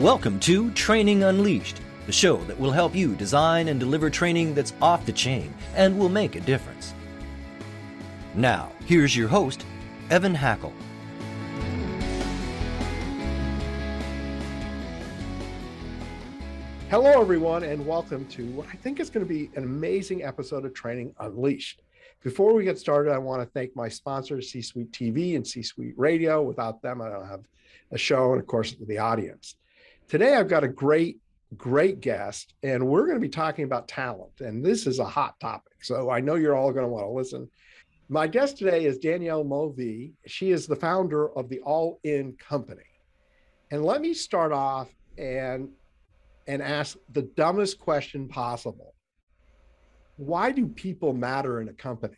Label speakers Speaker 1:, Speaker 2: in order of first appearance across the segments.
Speaker 1: Welcome to Training Unleashed, the show that will help you design and deliver training that's off the chain and will make a difference. Now, here's your host, Evan Hackle.
Speaker 2: Hello, everyone, and welcome to what I think is going to be an amazing episode of Training Unleashed. Before we get started, I want to thank my sponsors, C-Suite TV and C-Suite Radio. Without them, I don't have a show and, of course, the audience. Today, I've got a great guest, and we're going to be talking about talent, and this is a hot topic, so I know you're all going to want to listen. My guest today is Danielle Mulvey. She is the founder of the All In Company. And let me start off and ask the dumbest question possible. Why do people matter in a company?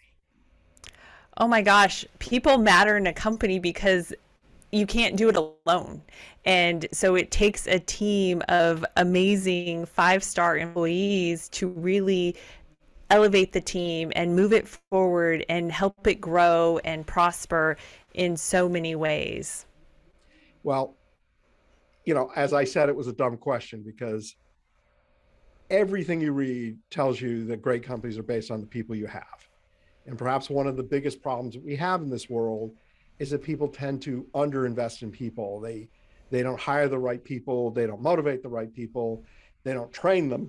Speaker 3: Oh my gosh, people matter in a company because you can't do it alone. And so it takes a team of amazing 5-star employees to really elevate the team and move it forward and help it grow and prosper in so many ways.
Speaker 2: Well, as I said, it was a dumb question because everything you read tells you that great companies are based on the people you have. And perhaps one of the biggest problems that we have in this world is that people tend to underinvest in people. They don't hire the right people. They don't motivate the right people. They don't train them.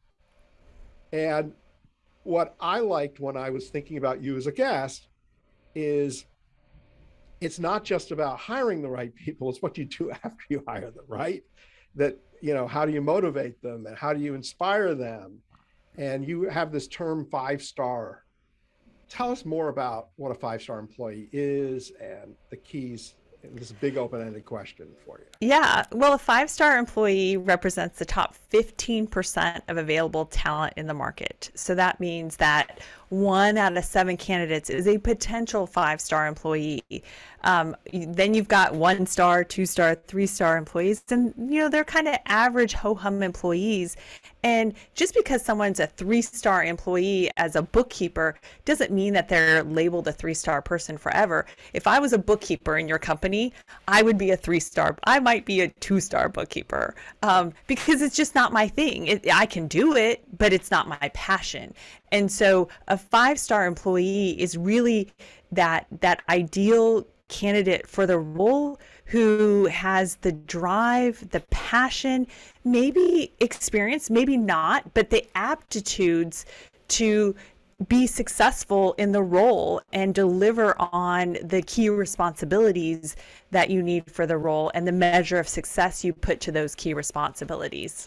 Speaker 2: And what I liked when I was thinking about you as a guest is it's not just about hiring the right people, it's what you do after you hire them, right? That, how do you motivate them and how do you inspire them? And you have this term 5-star. Tell us more about what a 5-star employee is and the keys. And this is a big open-ended question for you.
Speaker 3: Yeah, well, a 5-star employee represents the top 15% of available talent in the market. So that means that 1 out of 7 candidates is a potential 5-star employee. Then you've got 1-star, 2-star, 3-star employees, and they're kind of average ho-hum employees. And just because someone's a 3-star employee as a bookkeeper doesn't mean that they're labeled a 3-star person forever. If I was a bookkeeper in your company, I would be a 3-star. I might be a 2-star bookkeeper because it's just not my thing. I can do it, but it's not my passion. And so a 5-star employee is really that ideal candidate for the role who has the drive, the passion, maybe experience, maybe not, but the aptitudes to be successful in the role and deliver on the key responsibilities that you need for the role and the measure of success you put to those key responsibilities.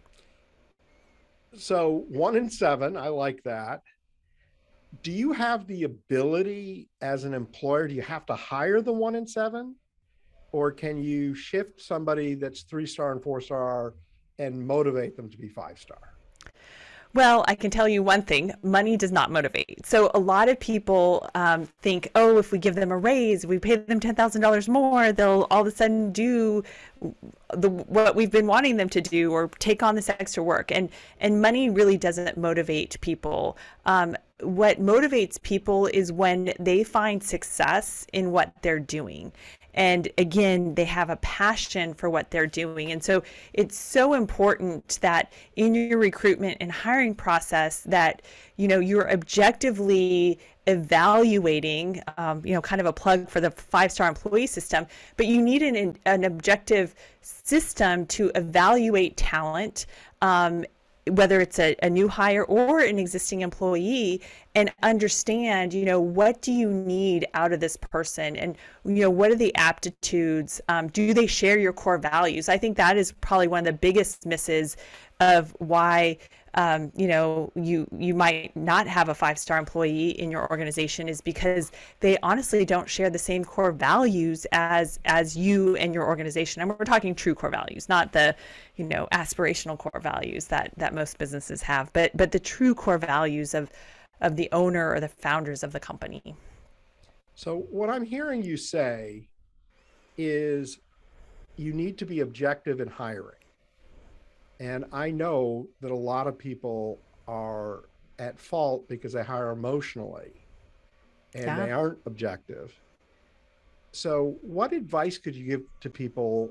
Speaker 2: So 1 in 7, I like that. Do you have the ability as an employer, do you have to hire the 1 in 7? Or can you shift somebody that's 3-star and 4-star and motivate them to be 5-star?
Speaker 3: Well, I can tell you one thing, money does not motivate. So a lot of people think, if we give them a raise, if we pay them $10,000 more, they'll all of a sudden do what we've been wanting them to do or take on this extra work. And money really doesn't motivate people. What motivates people is when they find success in what they're doing. And again, they have a passion for what they're doing. And so it's so important that in your recruitment and hiring process that, you're objectively evaluating, kind of a plug for the 5-star employee system, but you need an objective system to evaluate talent, whether it's a new hire or an existing employee, and understand, what do you need out of this person? And, what are the aptitudes? Do they share your core values? I think that is probably one of the biggest misses of why, you might not have a 5-star employee in your organization is because they honestly don't share the same core values as you and your organization. And we're talking true core values, not the, aspirational core values that most businesses have, but the true core values of the owner or the founders of the company.
Speaker 2: So what I'm hearing you say is you need to be objective in hiring. And I know that a lot of people are at fault because they hire emotionally and they aren't objective. So what advice could you give to people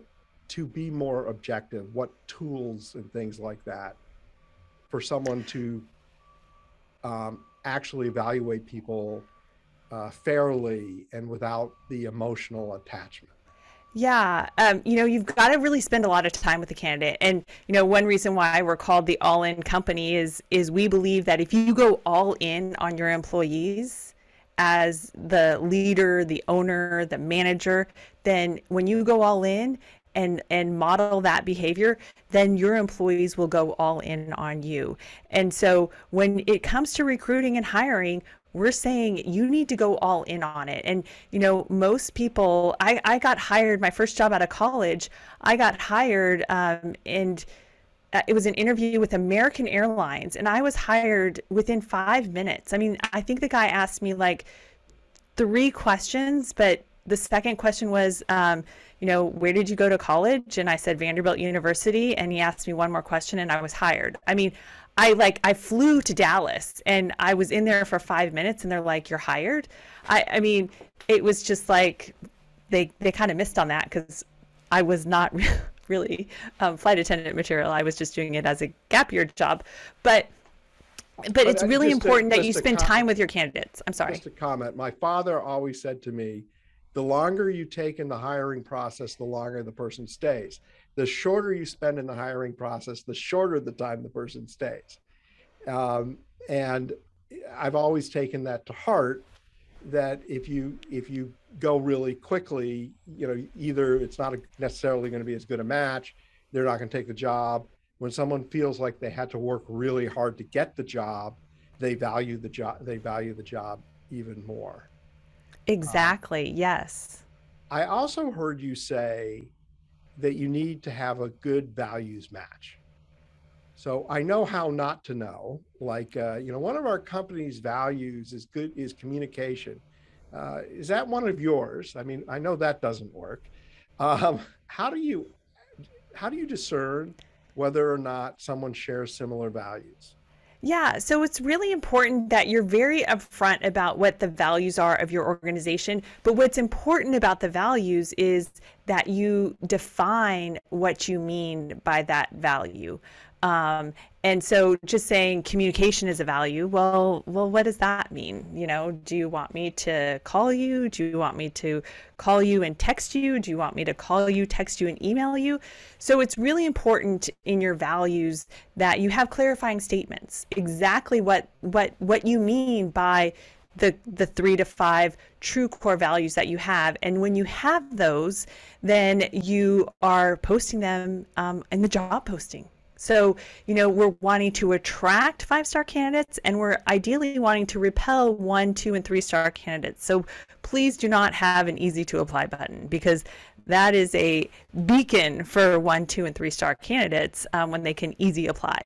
Speaker 2: to be more objective? What tools and things like that for someone to actually evaluate people fairly and without the emotional attachment?
Speaker 3: Yeah, you've got to really spend a lot of time with the candidate. And, one reason why we're called the all-in company is we believe that if you go all in on your employees as the leader, the owner, the manager, then when you go all in and model that behavior, then your employees will go all in on you. And so when it comes to recruiting and hiring, we're saying you need to go all in on it. And, most people, I got hired, my first job out of college, I got hired and it was an interview with American Airlines, and I was hired within 5 minutes. I mean, I think the guy asked me like 3 questions, but the second question was, where did you go to college? And I said Vanderbilt University. And he asked me one more question and I was hired. I mean, I flew to Dallas and I was in there for 5 minutes and they're like, you're hired. I mean, it was just like, they kind of missed on that because I was not really flight attendant material. I was just doing it as a gap year job. But it's really important that you spend time with your candidates. I'm sorry.
Speaker 2: Just a comment. My father always said to me, the longer you take in the hiring process, the longer the person stays. The shorter you spend in the hiring process, the shorter the time the person stays. And I've always taken that to heart, that if you go really quickly, either it's not necessarily going to be as good a match, they're not going to take the job. When someone feels like they had to work really hard to get the job, they value the job even more.
Speaker 3: Exactly. Yes.
Speaker 2: I also heard you say that you need to have a good values match. So I know how not to know. Like, one of our company's values is communication. Is that one of yours? I mean, I know that doesn't work. How do you discern whether or not someone shares similar values?
Speaker 3: Yeah, so it's really important that you're very upfront about what the values are of your organization. But what's important about the values is that you define what you mean by that value. And so just saying communication is a value, well, what does that mean? Do you want me to call you? Do you want me to call you and text you? Do you want me to call you, text you, and email you? So it's really important in your values that you have clarifying statements, exactly what you mean by the 3 to 5 true core values that you have. And when you have those, then you are posting them in the job posting. So, we're wanting to attract 5-star candidates and we're ideally wanting to repel 1, 2, and 3-star candidates. So please do not have an easy to apply button, because that is a beacon for 1, 2, and 3-star candidates when they can easy apply.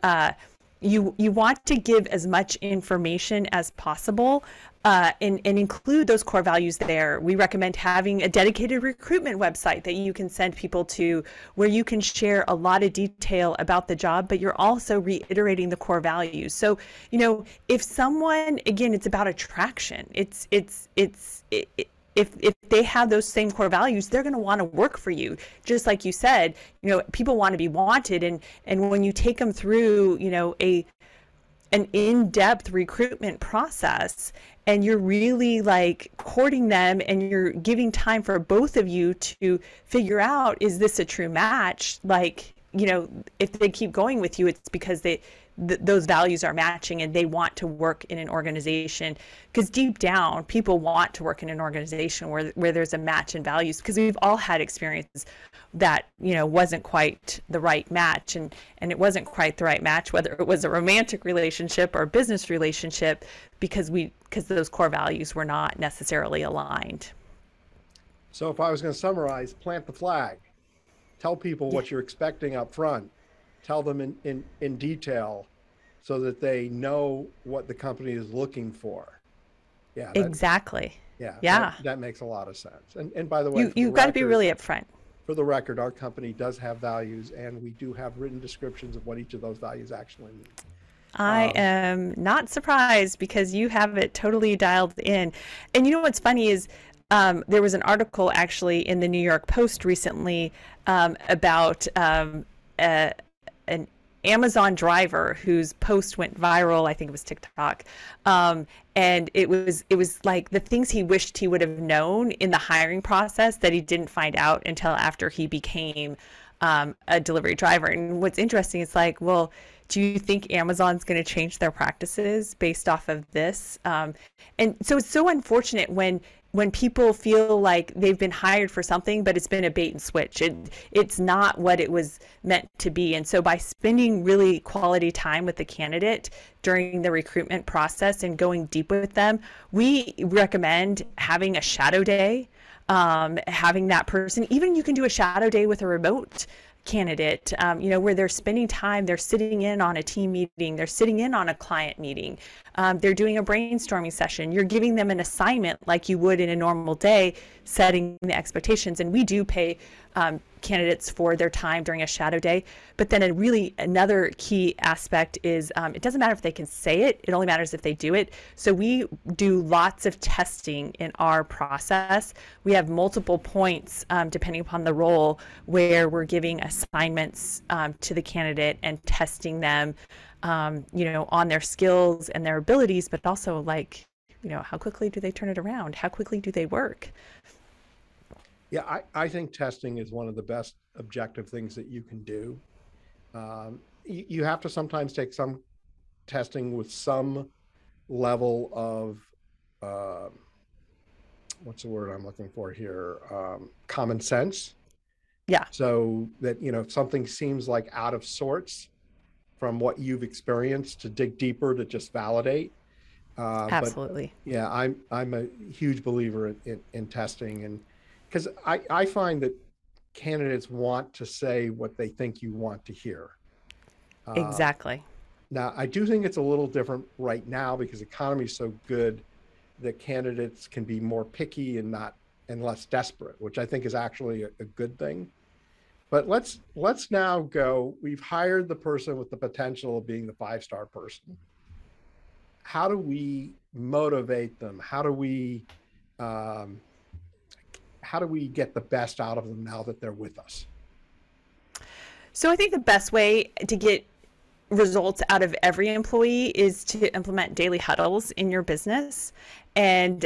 Speaker 3: You want to give as much information as possible and include those core values there. We recommend having a dedicated recruitment website that you can send people to, where you can share a lot of detail about the job, but you're also reiterating the core values. So, if someone, again, it's about attraction. If they have those same core values, they're going to want to work for you. Just like you said, people want to be wanted. And when you take them through, an in-depth recruitment process, and you're really like courting them and you're giving time for both of you to figure out, is this a true match? Like, if they keep going with you, it's because those values are matching and they want to work in an organization. Because deep down, people want to work in an organization where there's a match in values, because we've all had experiences that wasn't quite the right match, and it wasn't quite the right match, whether it was a romantic relationship or a business relationship, because those core values were not necessarily aligned.
Speaker 2: So if I was going to summarize, plant the flag, tell people what you're expecting up front, tell them in detail so that they know what the company is looking for. Yeah.
Speaker 3: Exactly.
Speaker 2: Yeah. That makes a lot of sense. And by the way,
Speaker 3: you've got to be really upfront.
Speaker 2: For the record, our company does have values, and we do have written descriptions of what each of those values actually mean.
Speaker 3: I am not surprised, because you have it totally dialed in. And what's funny is there was an article actually in the New York Post recently about an Amazon driver whose post went viral. I think it was TikTok. And it was like the things he wished he would have known in the hiring process that he didn't find out until after he became a delivery driver. And what's interesting is like, well, do you think Amazon's going to change their practices based off of this? And so it's so unfortunate when people feel like they've been hired for something, but it's been a bait and switch. It's not what it was meant to be. And so by spending really quality time with the candidate during the recruitment process and going deep with them, we recommend having a shadow day, having that person, even you can do a shadow day with a remote candidate, where they're spending time, they're sitting in on a team meeting, they're sitting in on a client meeting, they're doing a brainstorming session, you're giving them an assignment like you would in a normal day, setting the expectations. And we do pay candidates for their time during a shadow day. But then another key aspect is it doesn't matter if they can say it, it only matters if they do it. So we do lots of testing in our process. We have multiple points depending upon the role where we're giving assignments to the candidate and testing them on their skills and their abilities, but also like, how quickly do they turn it around? How quickly do they work?
Speaker 2: Yeah, I think testing is one of the best objective things that you can do. You have to sometimes take some testing with some level of, what's the word I'm looking for here? Common sense.
Speaker 3: Yeah.
Speaker 2: So that, if something seems like out of sorts from what you've experienced, to dig deeper to just validate.
Speaker 3: Absolutely.
Speaker 2: But, yeah, I'm a huge believer in testing, and because I find that candidates want to say what they think you want to hear.
Speaker 3: Exactly.
Speaker 2: Now, I do think it's a little different right now because the economy is so good that candidates can be more picky and less desperate, which I think is actually a good thing. But let's now go. We've hired the person with the potential of being the 5-star person. How do we motivate them? How do we get the best out of them now that they're with us?
Speaker 3: So I think the best way to get results out of every employee is to implement daily huddles in your business. And,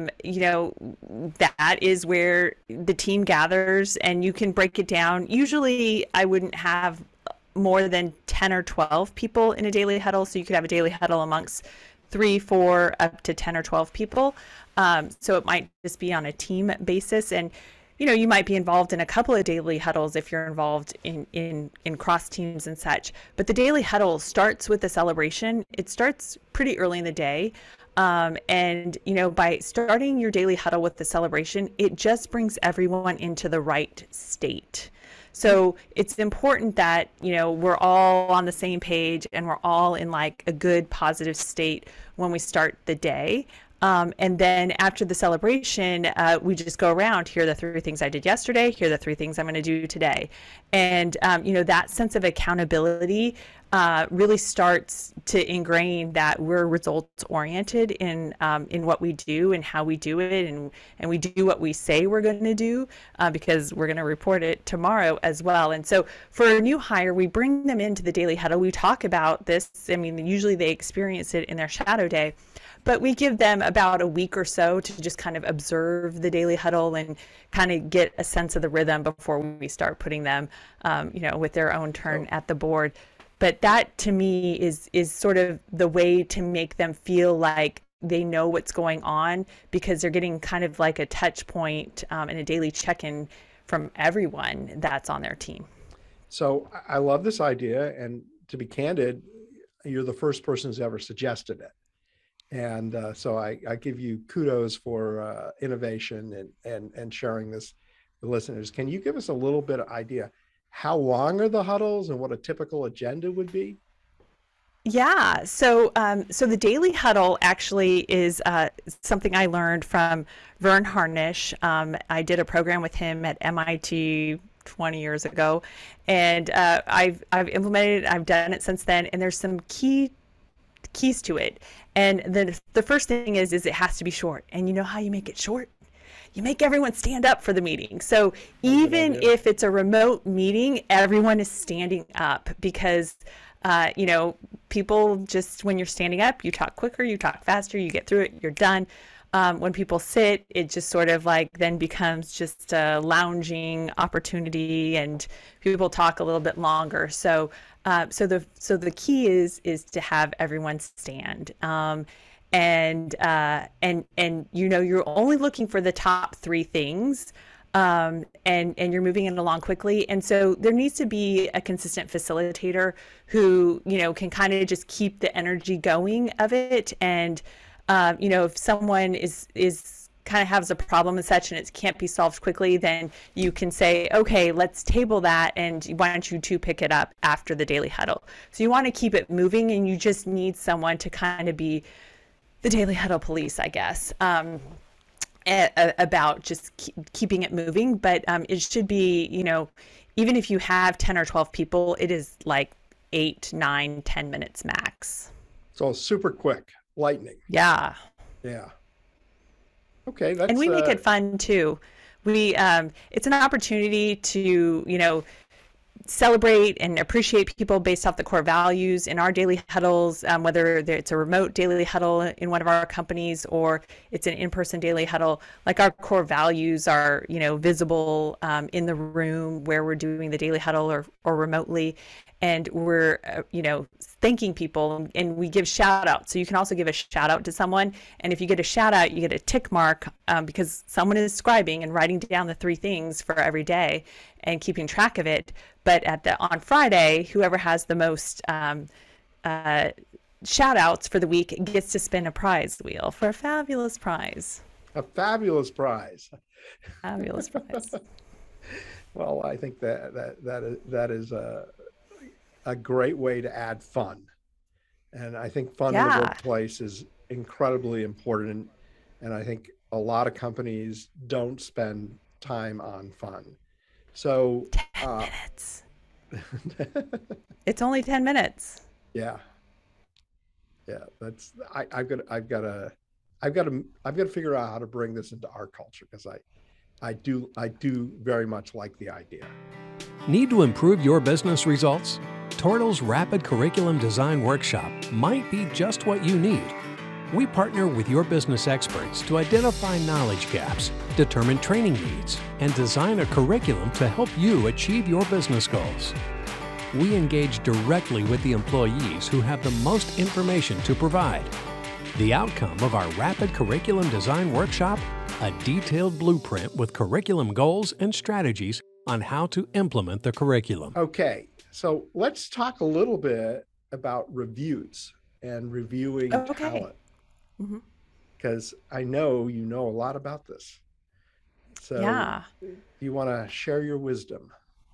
Speaker 3: that is where the team gathers, and you can break it down. Usually I wouldn't have more than 10 or 12 people in a daily huddle. So you could have a daily huddle amongst 3, 4, up to 10 or 12 people. So it might just be on a team basis. And, you might be involved in a couple of daily huddles if you're involved in cross teams and such. But the daily huddle starts with a celebration. It starts pretty early in the day. And, by starting your daily huddle with the celebration, it just brings everyone into the right state. So it's important that, we're all on the same page and we're all in like a good positive state when we start the day. And then after the celebration, we just go around. Here are the 3 things I did yesterday. Here are the 3 things I'm going to do today. And, that sense of accountability really starts to ingrain that we're results oriented in what we do and how we do it. And we do what we say we're going to do because we're going to report it tomorrow as well. And so for a new hire, we bring them into the daily huddle. We talk about this. I mean, usually they experience it in their shadow day. But we give them about a week or so to just kind of observe the daily huddle and kind of get a sense of the rhythm before we start putting them, with their own turn at the board. But that to me is sort of the way to make them feel like they know what's going on, because they're getting kind of like a touch point and a daily check-in from everyone that's on their team.
Speaker 2: So I love this idea. And to be candid, you're the first person who's ever suggested it. And so I give you kudos for innovation and sharing this with listeners. Can you give us a little bit of idea? How long are the huddles and what a typical agenda would be?
Speaker 3: Yeah, so the daily huddle actually is something I learned from Verne Harnish. I did a program with him at MIT 20 years ago, and I've implemented it. I've done it since then, and there's some keys to it. And the first thing is it has to be short. And you know how you make it short? you make everyone stand up for the meeting. So even if it's a remote meeting, everyone is standing up because, people just, when you're standing up, you talk quicker, you talk faster, you get through it, you're done. When people sit, it just sort of like then becomes just a lounging opportunity, and people talk a little bit longer. So the key is to have everyone stand. And you're only looking for the top 3 things, and you're moving it along quickly. And so there needs to be a consistent facilitator who, can kind of just keep the energy going of it. And, if someone is kind of has a problem and such, and it can't be solved quickly, then you can say, okay, let's table that, and why don't you 2 pick it up after the daily huddle. So you want to keep it moving, and you just need someone to kind of be the daily huddle police, I guess, about just keeping it moving. But it should be, even if you have 10 or 12 people, it is like 8, 9, 10 minutes max.
Speaker 2: So super quick, lightning.
Speaker 3: Yeah.
Speaker 2: Okay.
Speaker 3: And we make it fun too. It's an opportunity to, celebrate and appreciate people based off the core values in our daily huddles, whether it's a remote daily huddle in one of our companies or it's an in-person daily huddle. Like, our core values are, visible in the room where we're doing the daily huddle or remotely. And we're, thanking people, and we give shout outs. So you can also give a shout out to someone. And if you get a shout out, you get a tick mark because someone is scribing and writing down the 3 things for every day and keeping track of it. But on Friday, whoever has the most shout outs for the week gets to spin a prize wheel for a fabulous prize.
Speaker 2: A fabulous prize.
Speaker 3: Fabulous prize.
Speaker 2: Well, I think that is a great way to add fun. And I think fun in the workplace is incredibly important. And I think a lot of companies don't spend time on fun. So
Speaker 3: 10 minutes. It's only 10 minutes.
Speaker 2: Yeah. That's I've got to figure out how to bring this into our culture, because I do very much like the idea.
Speaker 4: Need to improve your business results? Tortle's Rapid Curriculum Design Workshop might be just what you need. We partner with your business experts to identify knowledge gaps, determine training needs, and design a curriculum to help you achieve your business goals. We engage directly with the employees who have the most information to provide. The outcome of our Rapid Curriculum Design Workshop: a detailed blueprint with curriculum goals and strategies on how to implement the curriculum.
Speaker 2: Okay, so let's talk a little bit about reviews and reviewing talent. Because I know you know a lot about this. So you want to share your wisdom?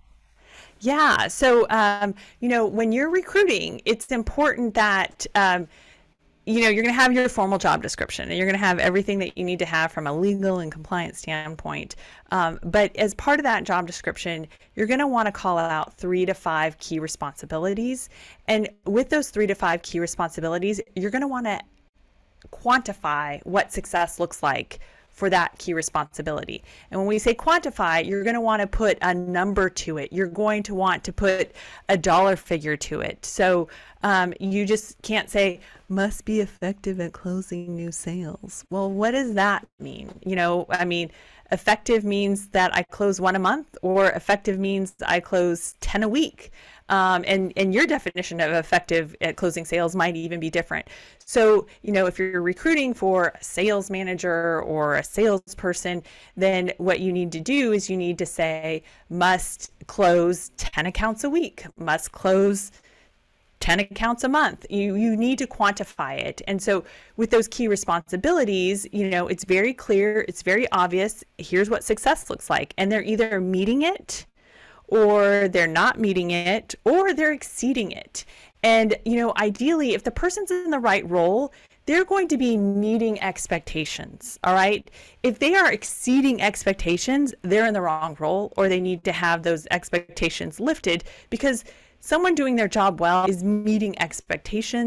Speaker 3: Yeah. So, when you're recruiting, it's important that, you're going to have your formal job description, and you're going to have everything that you need to have from a legal and compliance standpoint. But as part of that job description, you're going to want to call out 3 to 5 key responsibilities. And with those 3 to 5 key responsibilities, you're going to want to quantify what success looks like for that key responsibility. And when we say quantify, you're going to want to put a number to it. You're going to want to put a dollar figure to it. So you just can't say, must be effective at closing new sales. Well, what does that mean? Effective means that I close 1 a month, or effective means I close 10 a week. And your definition of effective at closing sales might even be different. So, if you're recruiting for a sales manager or a salesperson, then what you need to do is you need to say, must close 10 accounts a week, must close 10 accounts a month. You need to quantify it. And so with those key responsibilities, it's very clear, it's very obvious, here's what success looks like. And they're either meeting it, or they're not meeting it, or they're exceeding it. And, ideally, if the person's in the right role, they're going to be meeting expectations, all right? If they are exceeding expectations, they're in the wrong role, or they need to have those expectations lifted, because someone doing their job well is meeting expectations.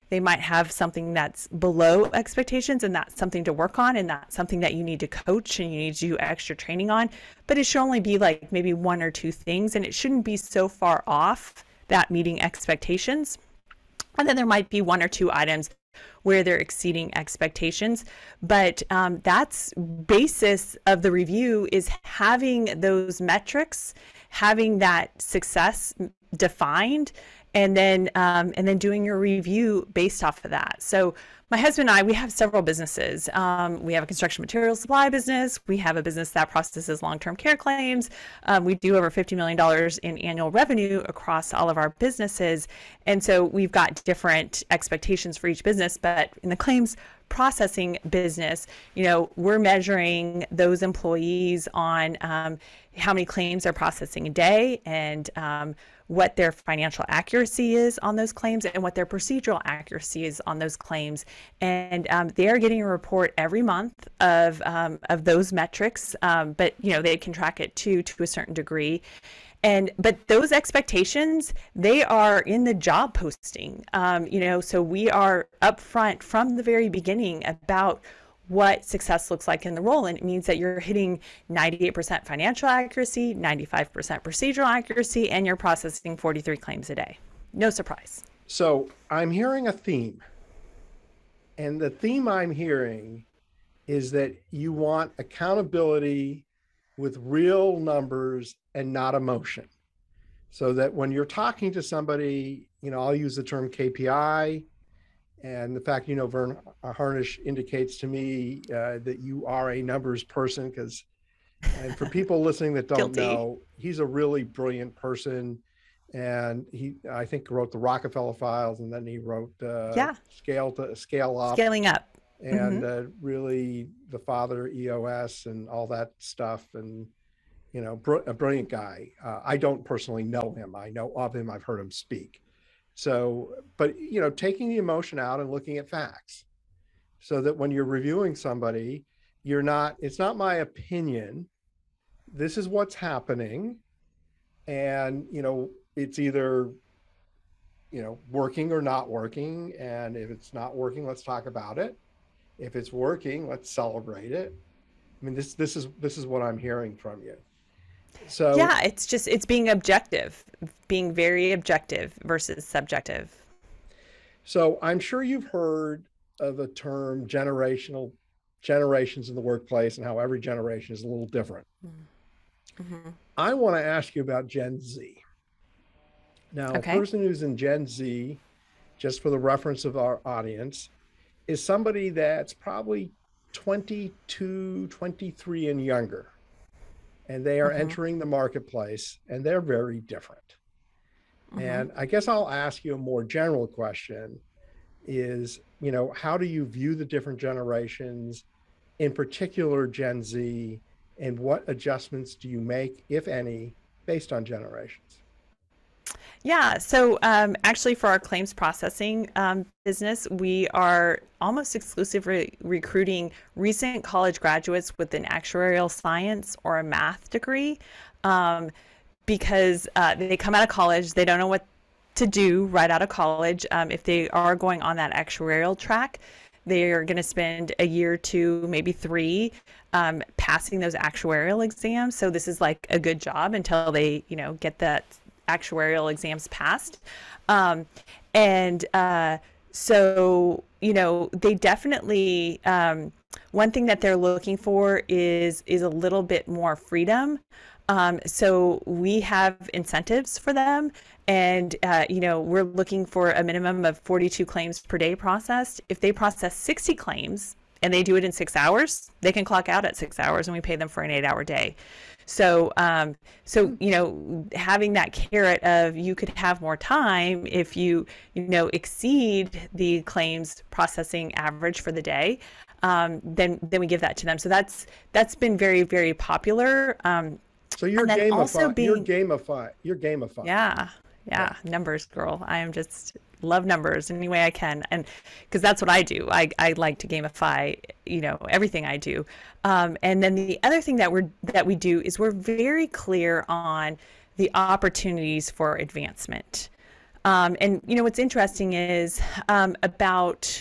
Speaker 3: They might have something that's below expectations, and that's something to work on, and that's something that you need to coach and you need to do extra training on. But it should only be like maybe one or two things, and it shouldn't be so far off that meeting expectations. And then there might be one or two items where they're exceeding expectations. But that's basis of the review, is having those metrics, having that success defined, and then doing your review based off of that. So my husband and I, we have several businesses. We have a construction materials supply business. We have a business that processes long-term care claims. We do over $50 million in annual revenue across all of our businesses. And so we've got different expectations for each business. But in the claims processing business, we're measuring those employees on how many claims they're processing a day, and what their financial accuracy is on those claims, and what their procedural accuracy is on those claims. And they are getting a report every month of those metrics, but they can track it to a certain degree. But those expectations, they are in the job posting. So we are upfront from the very beginning about what success looks like in the role. And it means that you're hitting 98% financial accuracy, 95% procedural accuracy, and you're processing 43 claims a day. No surprise.
Speaker 2: So I'm hearing a theme. And the theme I'm hearing is that you want accountability with real numbers and not emotion. So that when you're talking to somebody, I'll use the term KPI. And the fact, Vern Harnish indicates to me that you are a numbers person, and for people listening that don't know, he's a really brilliant person. And he, I think, wrote the Rockefeller Files, and then he wrote Scaling Up. And really the father EOS and all that stuff. And, a brilliant guy. I don't personally know him. I know of him. I've heard him speak. So, but, taking the emotion out and looking at facts, so that when you're reviewing somebody, it's not my opinion. This is what's happening. And, it's either, working or not working. And if it's not working, let's talk about it. If it's working, let's celebrate it. I mean, this is what I'm hearing from you. So
Speaker 3: yeah, it's being objective, being very objective versus subjective.
Speaker 2: So I'm sure you've heard of the term generations in the workplace, and how every generation is a little different. Mm-hmm. I want to ask you about Gen Z. Now, A person who's in Gen Z, just for the reference of our audience, is somebody that's probably 22, 23 and younger. And they are entering the marketplace, and they're very different. And I guess I'll ask you a more general question is, how do you view the different generations, in particular Gen Z, and what adjustments do you make, if any, based on generations?
Speaker 3: Yeah, so actually for our claims processing business, we are almost exclusively recruiting recent college graduates with an actuarial science or a math degree, because they come out of college, they don't know what to do right out of college. If they are going on that actuarial track, they are going to spend a year or two, maybe three, passing those actuarial exams. So this is like a good job until they, get that actuarial exams passed. So, they definitely, one thing that they're looking for is a little bit more freedom. So we have incentives for them, and, we're looking for a minimum of 42 claims per day processed. If they process 60 claims and they do it in 6 hours, they can clock out at 6 hours, and we pay them for an 8-hour day. So, having that carrot of you could have more time if you exceed the claims processing average for the day, then we give that to them. So that's been very, very popular.
Speaker 2: So you're gamifying. You're gamifying.
Speaker 3: Yeah. Numbers girl. I am just love numbers any way I can. And because that's what I do. I like to gamify, everything I do. And then the other thing that we do is we're very clear on the opportunities for advancement. And what's interesting is about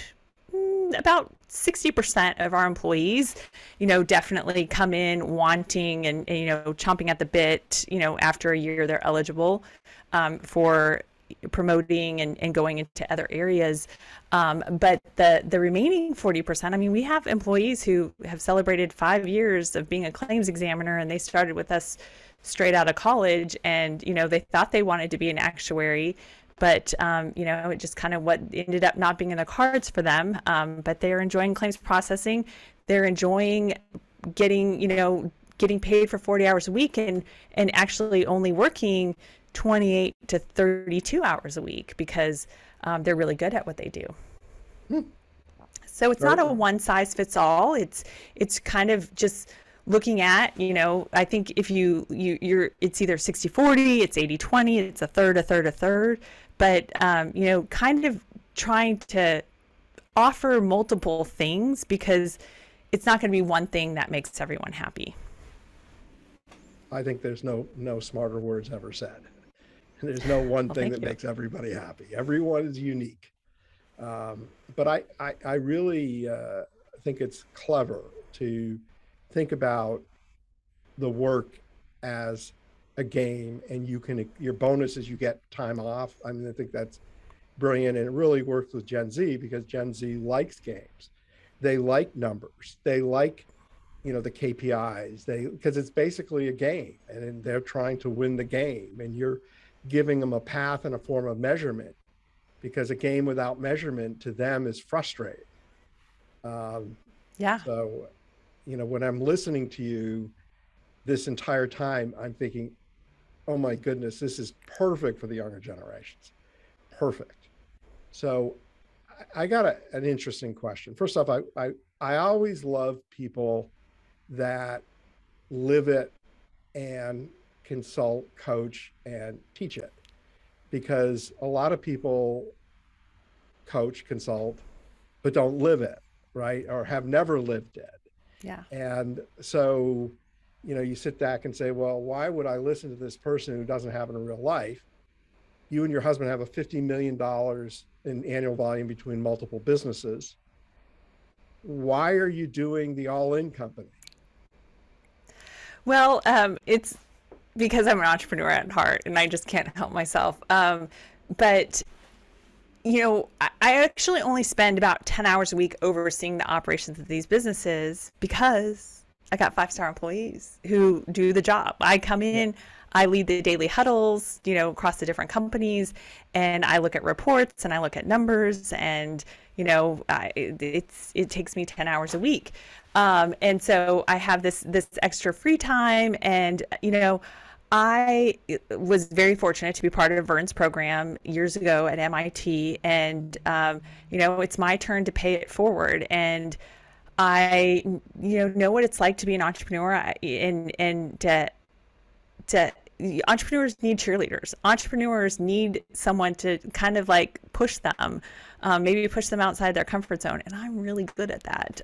Speaker 3: 60% of our employees, definitely come in wanting and chomping at the bit, after a year they're eligible for promoting and going into other areas. But the remaining 40%, we have employees who have celebrated 5 years of being a claims examiner, and they started with us straight out of college, and they thought they wanted to be an actuary, but it just kind of what ended up not being in the cards for them. But they're enjoying claims processing. They're enjoying getting paid for 40 hours a week and actually only working 28 to 32 hours a week because they're really good at what they do. So it's not a one size fits all. It's kind of just looking at, I think if you're it's either 60-40, it's 80-20, it's a third, but kind of trying to offer multiple things because it's not going to be one thing that makes everyone happy.
Speaker 2: I think there's no smarter words ever said. There's no one thing that makes everybody happy. Everyone is unique. But I really think it's clever to think about the work as a game, and your bonus is you get time off. I think that's brilliant, and it really works with Gen Z because Gen Z likes games. They like numbers. They like, the KPIs. Because it's basically a game, and they're trying to win the game, and you're giving them a path and a form of measurement, because a game without measurement to them is frustrating. So, when I'm listening to you this entire time, I'm thinking, oh my goodness, this is perfect for the younger generations. Perfect. So I got an interesting question. First off, I always love people that live it and consult, coach, and teach it, because a lot of people coach, consult, but don't live it, right? Or have never lived it.
Speaker 3: Yeah. And
Speaker 2: so, you sit back and say, well, why would I listen to this person who doesn't have it in real life? You and your husband have a $50 million in annual volume between multiple businesses. Why are you doing the All-In company?
Speaker 3: Well, it's because I'm an entrepreneur at heart and I just can't help myself. But I actually only spend about 10 hours a week overseeing the operations of these businesses because I got 5-star employees who do the job. I come in, I lead the daily huddles, across the different companies, and I look at reports and I look at numbers, and it takes me 10 hours a week. And so I have this extra free time, and I was very fortunate to be part of Vern's program years ago at MIT, and it's my turn to pay it forward. And I know what it's like to be an entrepreneur, and to entrepreneurs need cheerleaders. Entrepreneurs need someone to kind of like push them, maybe push them outside their comfort zone. And I'm really good at that.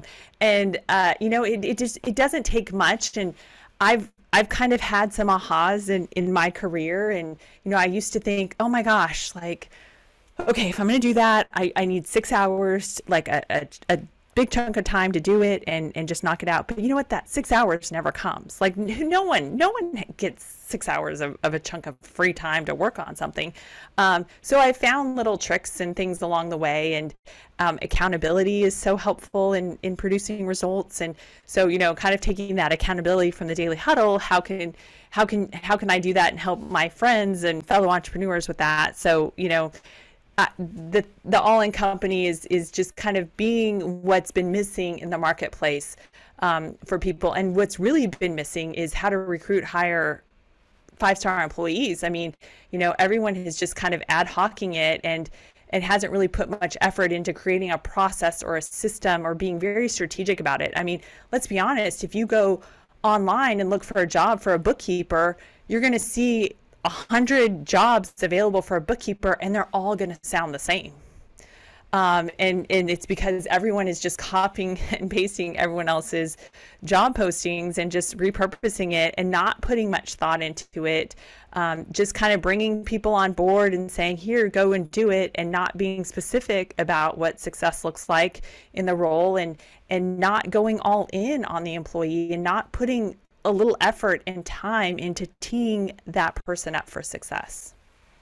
Speaker 3: It doesn't take much. And I've kind of had some ahas in my career. And, I used to think, oh my gosh, like, okay, if I'm going to do that, I need 6 hours, like a big chunk of time to do it and just knock it out. But you know what? That 6 hours never comes. Like no one gets 6 hours of a chunk of free time to work on something. So I found little tricks and things along the way, and accountability is so helpful in producing results. And so, kind of taking that accountability from the daily huddle, how can I do that and help my friends and fellow entrepreneurs with that? So, the All-In company is just kind of being what's been missing in the marketplace for people. And what's really been missing is how to recruit, hire 5-star employees. Everyone is just kind of ad hocing it and hasn't really put much effort into creating a process or a system or being very strategic about it. Let's be honest, if you go online and look for a job for a bookkeeper, you're going to see 100 jobs available for a bookkeeper, and they're all going to sound the same. And it's because everyone is just copying and pasting everyone else's job postings and just repurposing it and not putting much thought into it. Just kind of bringing people on board and saying, here, go and do it, and not being specific about what success looks like in the role, and not going all in on the employee, and not putting a little effort and time into teeing that person up for success.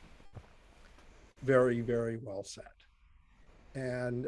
Speaker 2: Very, very well said. And,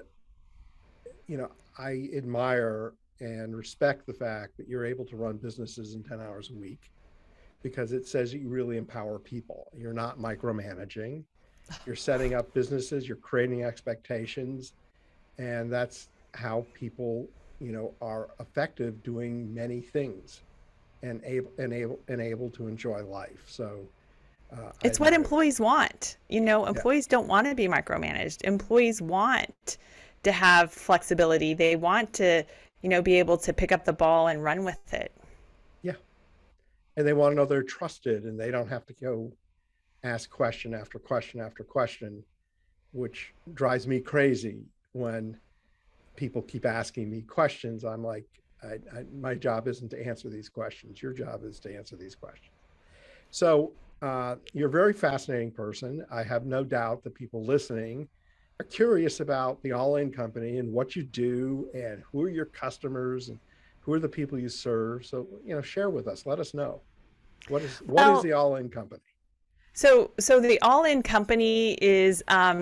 Speaker 2: I admire and respect the fact that you're able to run businesses in 10 hours a week, because it says you really empower people. You're not micromanaging. You're setting up businesses, you're creating expectations, and that's how people, are effective doing many things and able to enjoy life. So
Speaker 3: it's what employees want. Employees don't want to be micromanaged. Employees want to have flexibility. They want to, be able to pick up the ball and run with it.
Speaker 2: Yeah. And they want to know they're trusted, and they don't have to go ask question after question after question, which drives me crazy when people keep asking me questions. I'm like, my job isn't to answer these questions. Your job is to answer these questions. So you're a very fascinating person. I have no doubt that people listening are curious about the All In Company and what you do and who are your customers and who are the people you serve. So, share with us, let us know. What is the All In Company?
Speaker 3: So the All In Company is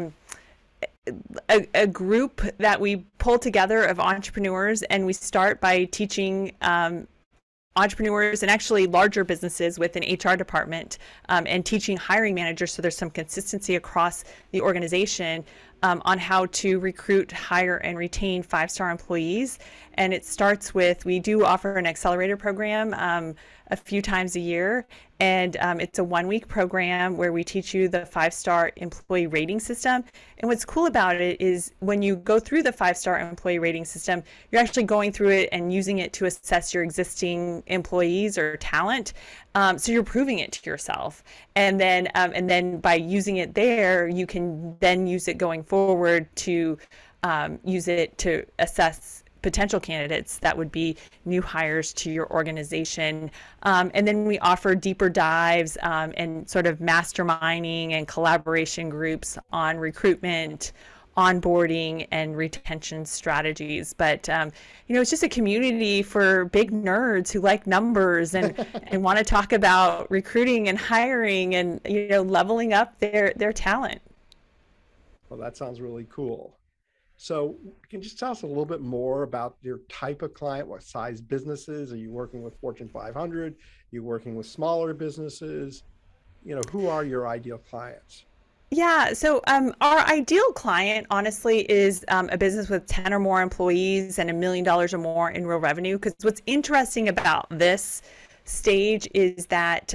Speaker 3: a group that we pull together of entrepreneurs, and we start by teaching entrepreneurs and actually larger businesses with an HR department, and teaching hiring managers, so there's some consistency across the organization, on how to recruit, hire, and retain 5-star employees. And it starts with, we do offer an accelerator program a few times a year, and it's a 1-week program where we teach you the 5-star employee rating system. And what's cool about it is when you go through the 5-star employee rating system, you're actually going through it and using it to assess your existing employees or talent. So you're proving it to yourself, and then by using it there, you can then use it going forward to use it to assess potential candidates that would be new hires to your organization. And then we offer deeper dives and sort of masterminding and collaboration groups on recruitment, onboarding, and retention strategies. But it's just a community for big nerds who like numbers and want to talk about recruiting and hiring and leveling up their talent.
Speaker 2: Well, that sounds really cool. So can you just tell us a little bit more about your type of client? What size businesses? Are you working with Fortune 500? Are you working with smaller businesses? Who are your ideal clients?
Speaker 3: Yeah, so our ideal client, honestly, is a business with 10 or more employees and $1 million or more in real revenue. Because what's interesting about this stage is that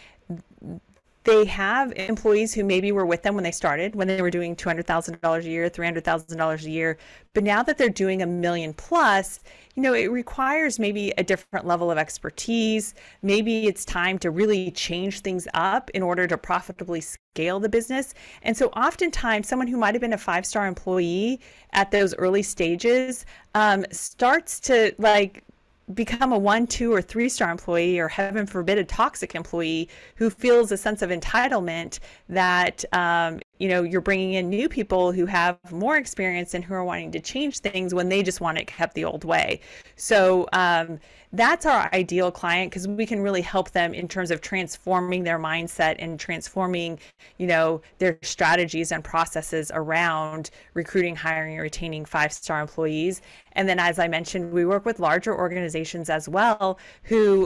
Speaker 3: they have employees who maybe were with them when they started, when they were doing $200,000 a year, $300,000 a year. But now that they're doing $1 million plus, it requires maybe a different level of expertise. Maybe it's time to really change things up in order to profitably scale the business. And so oftentimes someone who might have been a 5-star employee at those early stages starts to become a 1, 2, or 3-star employee, or heaven forbid, a toxic employee who feels a sense of entitlement that, you're bringing in new people who have more experience and who are wanting to change things when they just want it kept the old way. So that's our ideal client, because we can really help them in terms of transforming their mindset and transforming, their strategies and processes around recruiting, hiring, and retaining 5-star employees. And then, as I mentioned, we work with larger organizations as well who,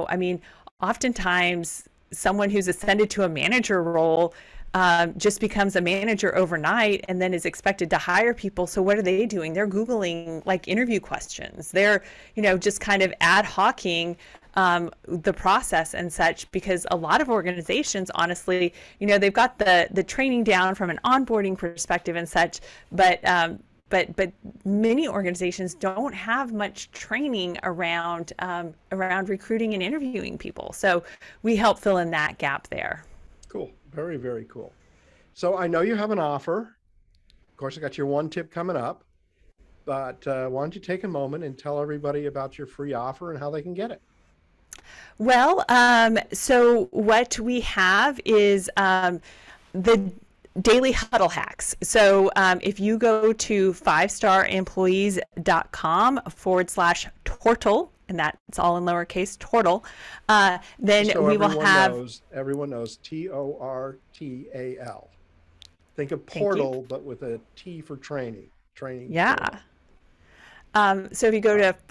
Speaker 3: oftentimes someone who's ascended to a manager role just becomes a manager overnight and then is expected to hire people. So what are they doing? They're Googling interview questions. They're, just kind of ad hocing the process and such, because a lot of organizations, honestly, they've got the training down from an onboarding perspective and such, but many organizations don't have much training around recruiting and interviewing people. So we help fill in that gap there.
Speaker 2: Cool. Very, very cool. So I know you have an offer. course, I got your one tip coming up, but why don't you take a moment and tell everybody about your free offer and how they can get it?
Speaker 3: Well, so what we have is the Daily Huddle Hacks. So if you go to 5staremployees.com/Tortle, and that's all in lowercase, Tortle, then
Speaker 2: so
Speaker 3: we will have...
Speaker 2: everyone knows TORTAL. Think of portal, but with a T for training.
Speaker 3: Yeah.
Speaker 2: Portal.
Speaker 3: So if you go to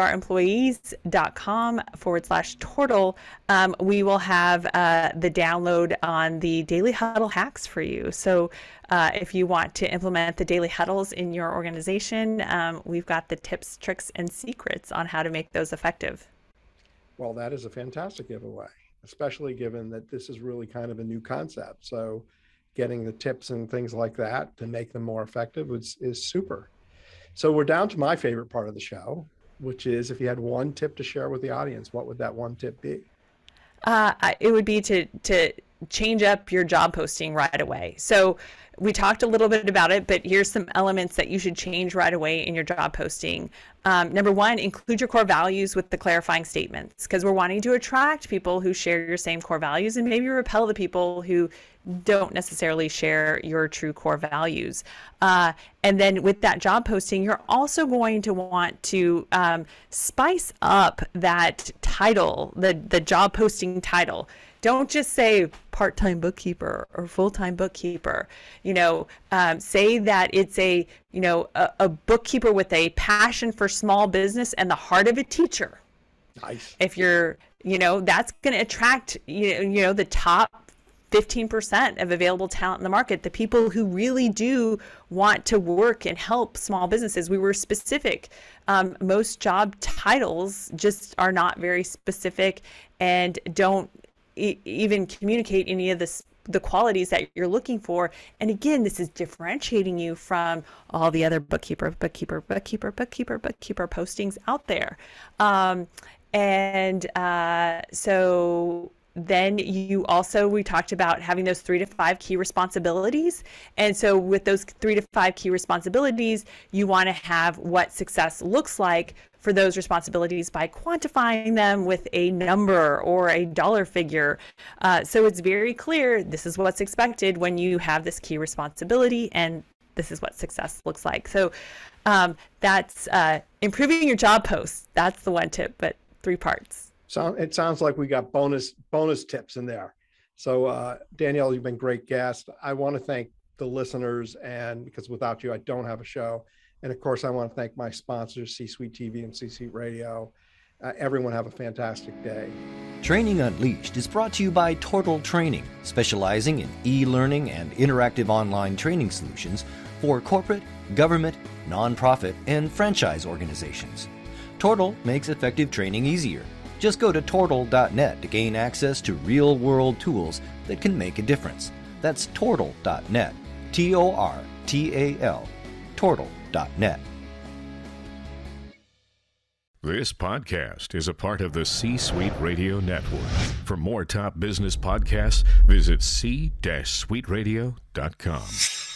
Speaker 3: 5staremployees.com/Tortle, we will have the download on the Daily Huddle Hacks for you. So if you want to implement the daily huddles in your organization, we've got the tips, tricks, and secrets on how to make those effective.
Speaker 2: Well, that is a fantastic giveaway, especially given that this is really kind of a new concept. So getting the tips and things like that to make them more effective is super. So we're down to my favorite part of the show, which is if you had one tip to share with the audience, what would that one tip be?
Speaker 3: It would be to change up your job posting right away. So we talked a little bit about it, but here's some elements that you should change right away in your job posting. Number one, include your core values with the clarifying statements, because we're wanting to attract people who share your same core values and maybe repel the people who don't necessarily share your true core values. And then with that job posting, you're also going to want to spice up that title, the job posting title. Don't just say part-time bookkeeper or full-time bookkeeper. Say that it's a bookkeeper with a passion for small business and the heart of a teacher.
Speaker 2: Nice.
Speaker 3: If you're, that's going to attract, the top 15% of available talent in the market, the people who really do want to work and help small businesses. We were specific. Most job titles just are not very specific and don't even communicate any of the qualities that you're looking for. And again, this is differentiating you from all the other bookkeeper postings out there. So then we talked about having those 3 to 5 key responsibilities. And so with those 3 to 5 key responsibilities, you want to have what success looks like for those responsibilities by quantifying them with a number or a dollar figure. So it's very clear, this is what's expected when you have this key responsibility, and this is what success looks like. So that's improving your job posts. That's the one tip, but 3 parts.
Speaker 2: So it sounds like we got bonus tips in there. So Danielle, you've been a great guest. I want to thank the listeners, and because without you, I don't have a show. And of course, I want to thank my sponsors, C-Suite TV and C-Suite Radio. Everyone have a fantastic day.
Speaker 1: Training Unleashed is brought to you by Tortle Training, specializing in e-learning and interactive online training solutions for corporate, government, nonprofit, and franchise organizations. Tortle makes effective training easier. Just go to tortle.net to gain access to real-world tools that can make a difference. That's tortle.net, Tortal, tortle.net.
Speaker 5: This podcast is a part of the C-Suite Radio Network. For more top business podcasts, visit c-suiteradio.com.